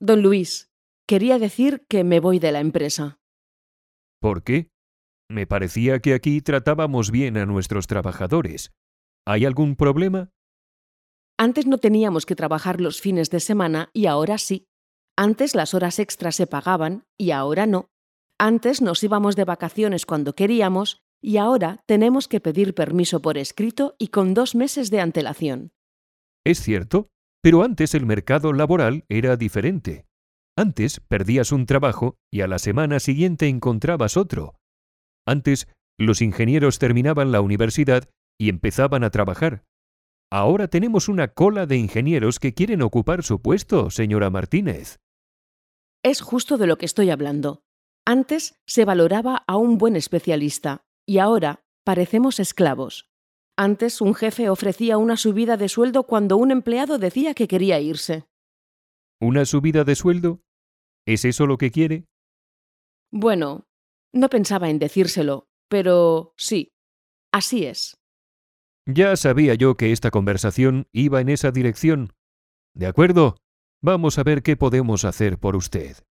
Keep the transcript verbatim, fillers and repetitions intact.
Don Luis, quería decir que me voy de la empresa. ¿Por qué? Me parecía que aquí tratábamos bien a nuestros trabajadores. ¿Hay algún problema? Antes no teníamos que trabajar los fines de semana y ahora sí. Antes las horas extras se pagaban y ahora no. Antes nos íbamos de vacaciones cuando queríamos y ahora tenemos que pedir permiso por escrito y con dos meses de antelación. Es cierto, pero antes el mercado laboral era diferente. Antes perdías un trabajo y a la semana siguiente encontrabas otro. Antes los ingenieros terminaban la universidad y empezaban a trabajar. Ahora tenemos una cola de ingenieros que quieren ocupar su puesto, señora Martínez. Es justo de lo que estoy hablando. Antes se valoraba a un buen especialista y ahora parecemos esclavos. Antes un jefe ofrecía una subida de sueldo cuando un empleado decía que quería irse. ¿Una subida de sueldo? ¿Es eso lo que quiere? Bueno, no pensaba en decírselo, pero sí, así es. Ya sabía yo que esta conversación iba en esa dirección. De acuerdo, vamos a ver qué podemos hacer por usted.